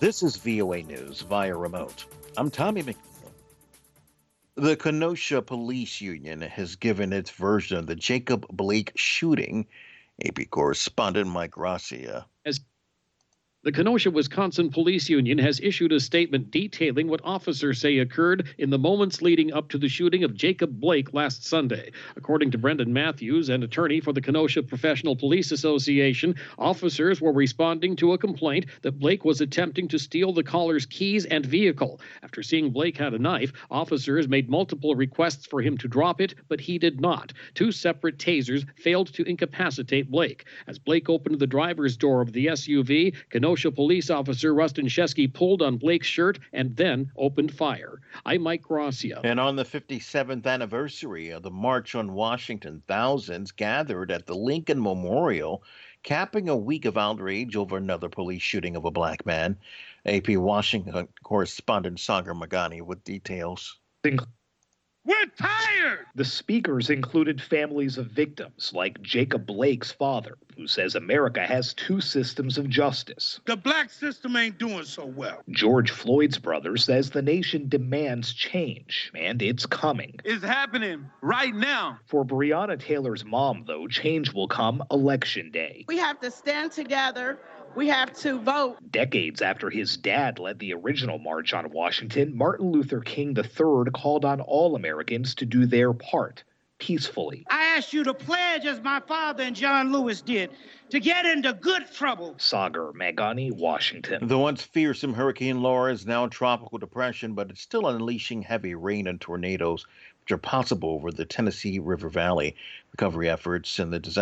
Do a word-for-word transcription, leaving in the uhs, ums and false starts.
This is V O A News via remote. I'm Tommy McNeil. The Kenosha Police Union has given its version of the Jacob Blake shooting. A P correspondent Mike Gracia. As the Kenosha, Wisconsin Police Union has issued a statement detailing what officers say occurred in the moments leading up to the shooting of Jacob Blake last Sunday. According to Brendan Matthews, an attorney for the Kenosha Professional Police Association, officers were responding to a complaint that Blake was attempting to steal the caller's keys and vehicle. After seeing Blake had a knife, officers made multiple requests for him to drop it, but he did not. Two separate tasers failed to incapacitate Blake. As Blake opened the driver's door of the S U V, Kenosha police officer Rustin Shesky pulled on Blake's shirt and then opened fire. I'm Mike Gracia. And on the fifty-seventh anniversary of the March on Washington, thousands gathered at the Lincoln Memorial, capping a week of outrage over another police shooting of a black man. A P Washington correspondent Sagar Magani with details. We're tired! The speakers included families of victims like Jacob Blake's father, who says America has two systems of justice. The black system ain't doing so well. George Floyd's brother says the nation demands change, and it's coming. It's happening right now. For Breonna Taylor's mom, though, change will come Election Day. We have to stand together. We have to vote. Decades after his dad led the original March on Washington, Martin Luther King the third called on all Americans to do their part peacefully. I ask you to pledge, as my father and John Lewis did, to get into good trouble. Sagar Magani, Washington. The once fearsome Hurricane Laura is now tropical depression, but it's still unleashing heavy rain and tornadoes, which are possible over the Tennessee River Valley. Recovery efforts and the disaster